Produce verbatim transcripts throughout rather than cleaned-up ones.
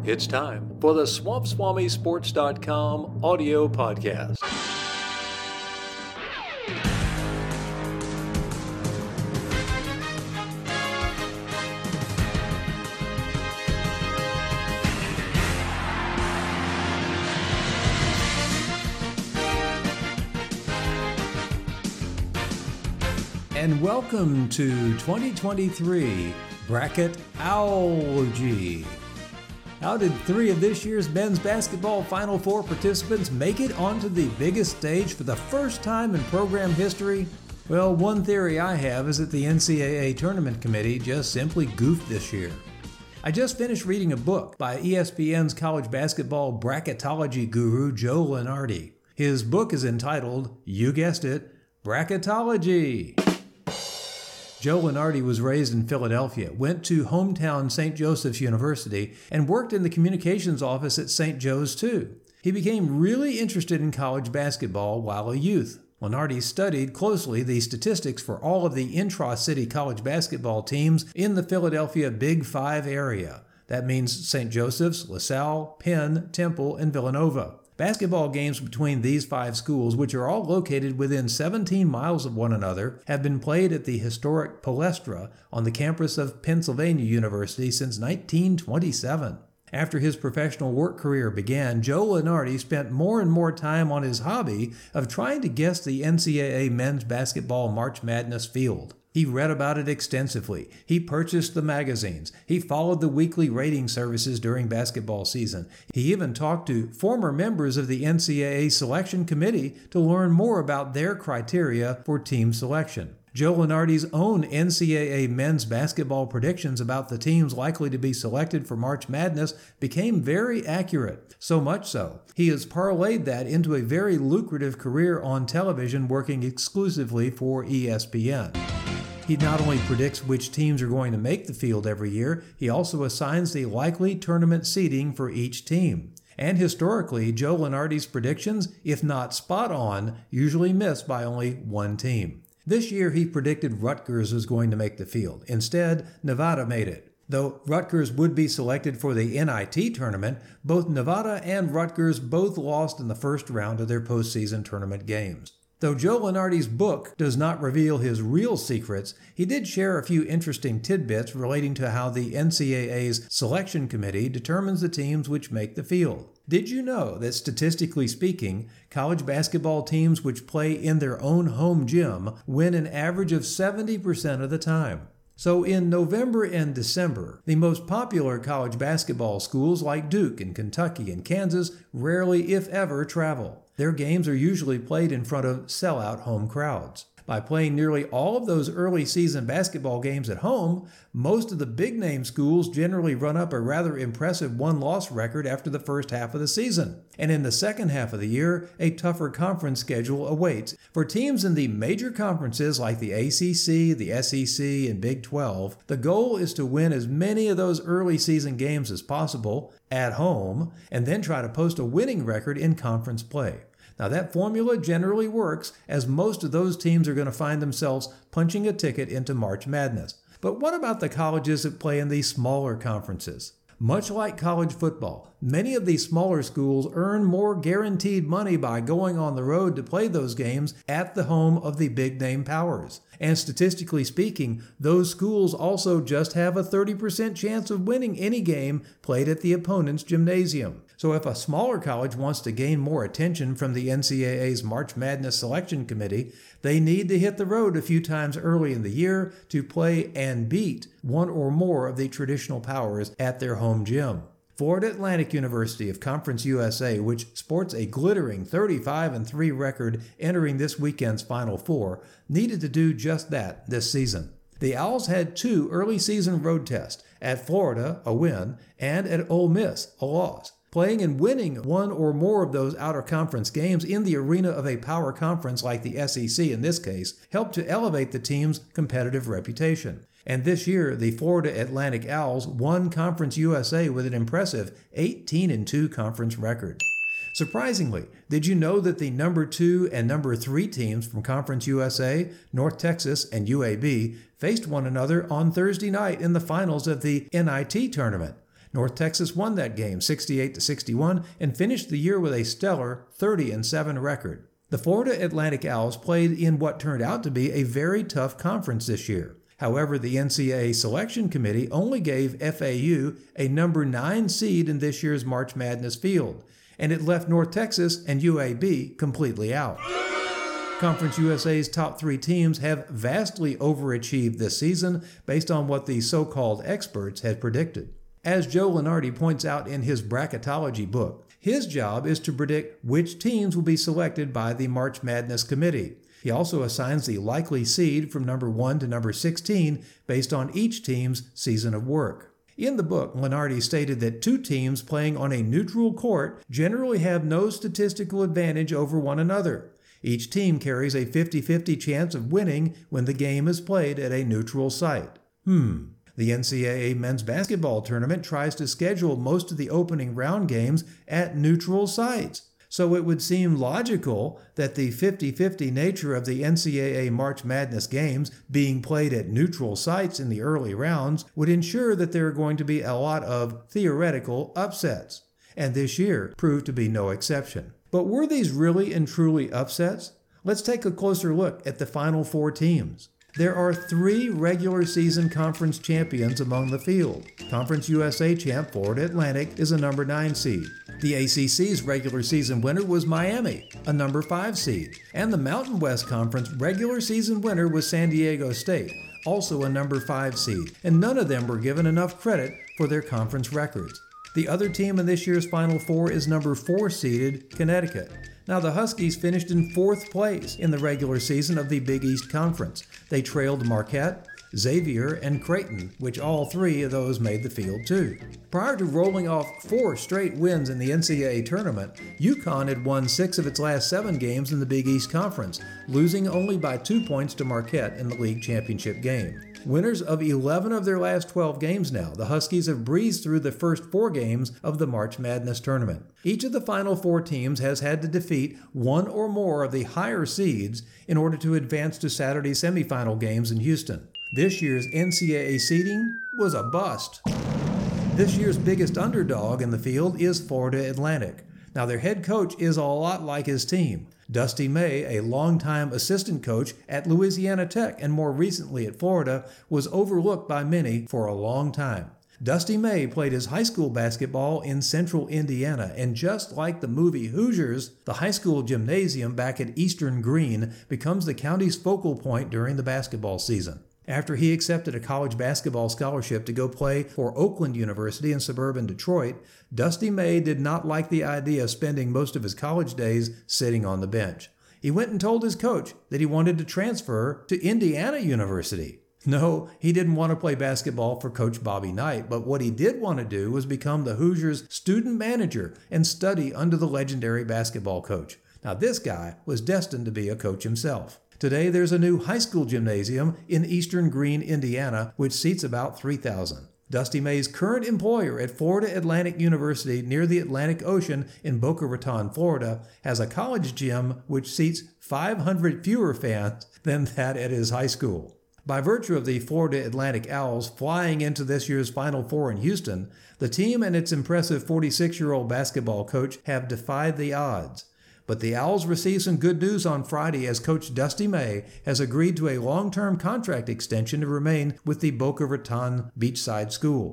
It's time for the Swamp Swami Sports dot com audio podcast. And welcome to twenty twenty-three Bracketology. How did three of this year's men's basketball Final Four participants make it onto the biggest stage for the first time in program history? Well, one theory I have is that the N C double A Tournament Committee just simply goofed this year. I just finished reading a book by E S P N's college basketball bracketology guru Joe Lunardi. His book is entitled, you guessed it, Bracketology. Joe Lunardi was raised in Philadelphia, went to hometown Saint Joseph's University, and worked in the communications office at Saint Joe's too. He became really interested in college basketball while a youth. Lunardi studied closely the statistics for all of the intra-city college basketball teams in the Philadelphia Big Five area. That means Saint Joseph's, LaSalle, Penn, Temple, and Villanova. Basketball games between these five schools, which are all located within seventeen miles of one another, have been played at the historic Palestra on the campus of Pennsylvania University since nineteen twenty-seven. After his professional work career began, Joe Lunardi spent more and more time on his hobby of trying to guess the N C double A men's basketball March Madness field. He read about it extensively. He purchased the magazines. He followed the weekly rating services during basketball season. He even talked to former members of the N C double A selection committee to learn more about their criteria for team selection. Joe Lunardi's own N C double A men's basketball predictions about the teams likely to be selected for March Madness became very accurate. So much so, he has parlayed that into a very lucrative career on television working exclusively for E S P N. He not only predicts which teams are going to make the field every year, he also assigns the likely tournament seeding for each team. And historically, Joe Lunardi's predictions, if not spot on, usually miss by only one team. This year, he predicted Rutgers was going to make the field. Instead, Nevada made it. Though Rutgers would be selected for the N I T tournament, both Nevada and Rutgers both lost in the first round of their postseason tournament games. Though Joe Lunardi's book does not reveal his real secrets, he did share a few interesting tidbits relating to how the N C double A's selection committee determines the teams which make the field. Did you know that statistically speaking, college basketball teams which play in their own home gym win an average of seventy percent of the time? So in November and December, the most popular college basketball schools like Duke and Kentucky and Kansas rarely, if ever, travel. Their games are usually played in front of sellout home crowds. By playing nearly all of those early season basketball games at home, most of the big-name schools generally run up a rather impressive one-loss record after the first half of the season. And in the second half of the year, a tougher conference schedule awaits. For teams in the major conferences like the A C C, the S E C, and Big twelve, the goal is to win as many of those early season games as possible at home, and then try to post a winning record in conference play. Now that formula generally works, as most of those teams are going to find themselves punching a ticket into March Madness. But what about the colleges that play in these smaller conferences? Much like college football, many of these smaller schools earn more guaranteed money by going on the road to play those games at the home of the big-name powers. And statistically speaking, those schools also just have a thirty percent chance of winning any game played at the opponent's gymnasium. So if a smaller college wants to gain more attention from the N C double A's March Madness Selection Committee, they need to hit the road a few times early in the year to play and beat one or more of the traditional powers at their home gym. Florida Atlantic University of Conference U S A, which sports a glittering thirty-five and three record entering this weekend's Final Four, needed to do just that this season. The Owls had two early season road tests, at Florida, a win, and at Ole Miss, a loss. Playing and winning one or more of those outer-conference games in the arena of a power conference like the S E C in this case helped to elevate the team's competitive reputation. And this year, the Florida Atlantic Owls won Conference U S A with an impressive eighteen and two conference record. Surprisingly, did you know that the number two and number three teams from Conference U S A, North Texas, and U A B faced one another on Thursday night in the finals of the N I T tournament? North Texas won that game sixty-eight to sixty-one and finished the year with a stellar thirty and seven record. The Florida Atlantic Owls played in what turned out to be a very tough conference this year. However, the N C double A selection committee only gave F A U a number nine seed in this year's March Madness field, and it left North Texas and U A B completely out. Conference U S A's top three teams have vastly overachieved this season based on what the so-called experts had predicted. As Joe Lunardi points out in his bracketology book, his job is to predict which teams will be selected by the March Madness Committee. He also assigns the likely seed from number one to number sixteen based on each team's season of work. In the book, Lunardi stated that two teams playing on a neutral court generally have no statistical advantage over one another. Each team carries a fifty-fifty chance of winning when the game is played at a neutral site. Hmm. The N C double A men's basketball tournament tries to schedule most of the opening round games at neutral sites. So it would seem logical that the fifty-fifty nature of the N C double A March Madness games being played at neutral sites in the early rounds would ensure that there are going to be a lot of theoretical upsets. And this year proved to be no exception. But were these really and truly upsets? Let's take a closer look at the final four teams. There are three regular season conference champions among the field. Conference U S A champ Florida Atlantic is a number nine seed. The A C C's regular season winner was Miami, a number five seed. And the Mountain West Conference regular season winner was San Diego State, also a number five seed. And none of them were given enough credit for their conference records. The other team in this year's Final Four is number four seeded Connecticut. Now, the Huskies finished in fourth place in the regular season of the Big East Conference. They trailed Marquette, Xavier, and Creighton, which all three of those made the field too. Prior to rolling off four straight wins in the N C double A tournament, UConn had won six of its last seven games in the Big East Conference, losing only by two points to Marquette in the league championship game. Winners of eleven of their last twelve games now, the Huskies have breezed through the first four games of the March Madness tournament. Each of the final four teams has had to defeat one or more of the higher seeds in order to advance to Saturday's semifinal games in Houston. This year's N C double A seeding was a bust. This year's biggest underdog in the field is Florida Atlantic. Now, their head coach is a lot like his team. Dusty May, a longtime assistant coach at Louisiana Tech and more recently at Florida, was overlooked by many for a long time. Dusty May played his high school basketball in central Indiana, and just like the movie Hoosiers, the high school gymnasium back at Eastern Green becomes the county's focal point during the basketball season. After he accepted a college basketball scholarship to go play for Oakland University in suburban Detroit, Dusty May did not like the idea of spending most of his college days sitting on the bench. He went and told his coach that he wanted to transfer to Indiana University. No, he didn't want to play basketball for Coach Bobby Knight, but what he did want to do was become the Hoosiers' student manager and study under the legendary basketball coach. Now, this guy was destined to be a coach himself. Today, there's a new high school gymnasium in Eastern Green, Indiana, which seats about three thousand. Dusty May's current employer at Florida Atlantic University near the Atlantic Ocean in Boca Raton, Florida, has a college gym which seats five hundred fewer fans than that at his high school. By virtue of the Florida Atlantic Owls flying into this year's Final Four in Houston, the team and its impressive forty-six-year-old basketball coach have defied the odds. But the Owls received some good news on Friday as Coach Dusty May has agreed to a long-term contract extension to remain with the Boca Raton Beachside School.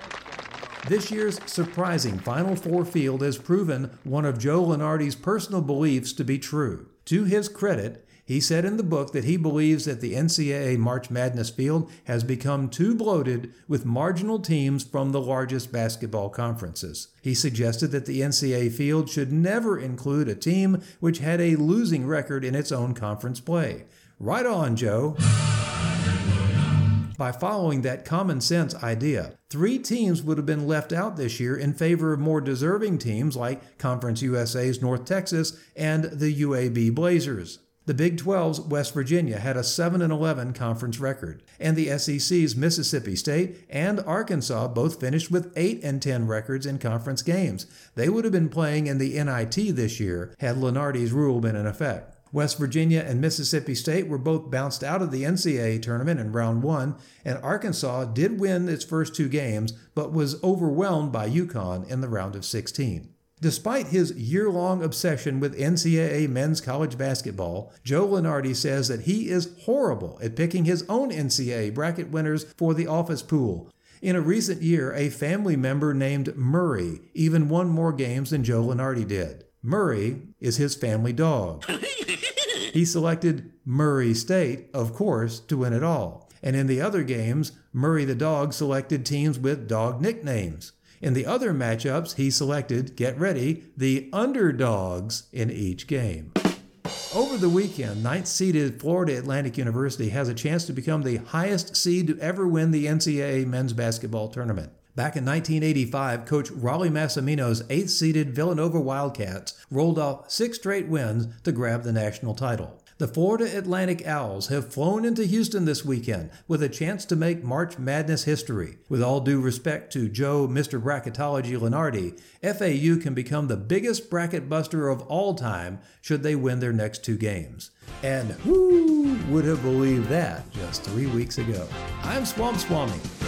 This year's surprising Final Four field has proven one of Joe Lunardi's personal beliefs to be true. To his credit, he said in the book that he believes that the N C double A March Madness field has become too bloated with marginal teams from the largest basketball conferences. He suggested that the N C double A field should never include a team which had a losing record in its own conference play. Right on, Joe. By following that common sense idea, three teams would have been left out this year in favor of more deserving teams like Conference U S A's North Texas and the U A B Blazers. The Big twelve's West Virginia had a seven and eleven conference record, and the S E C's Mississippi State and Arkansas both finished with eight and ten records in conference games. They would have been playing in the N I T this year had Lunardi's rule been in effect. West Virginia and Mississippi State were both bounced out of the N C double A tournament in round one, and Arkansas did win its first two games, but was overwhelmed by UConn in the round of sixteen. Despite his year-long obsession with N C double A men's college basketball, Joe Lunardi says that he is horrible at picking his own N C double A bracket winners for the office pool. In a recent year, a family member named Murray even won more games than Joe Lunardi did. Murray is his family dog. He selected Murray State, of course, to win it all. And in the other games, Murray the dog selected teams with dog nicknames. In the other matchups, he selected, get ready, the underdogs in each game. Over the weekend, ninth-seeded Florida Atlantic University has a chance to become the highest seed to ever win the N C double A men's basketball tournament. Back in nineteen eighty-five, Coach Rollie Massimino's eighth-seeded Villanova Wildcats rolled off six straight wins to grab the national title. The Florida Atlantic Owls have flown into Houston this weekend with a chance to make March Madness history. With all due respect to Joe Mister Bracketology Lunardi, F A U can become the biggest bracket buster of all time should they win their next two games. And who would have believed that just three weeks ago? I'm Swamp Swami.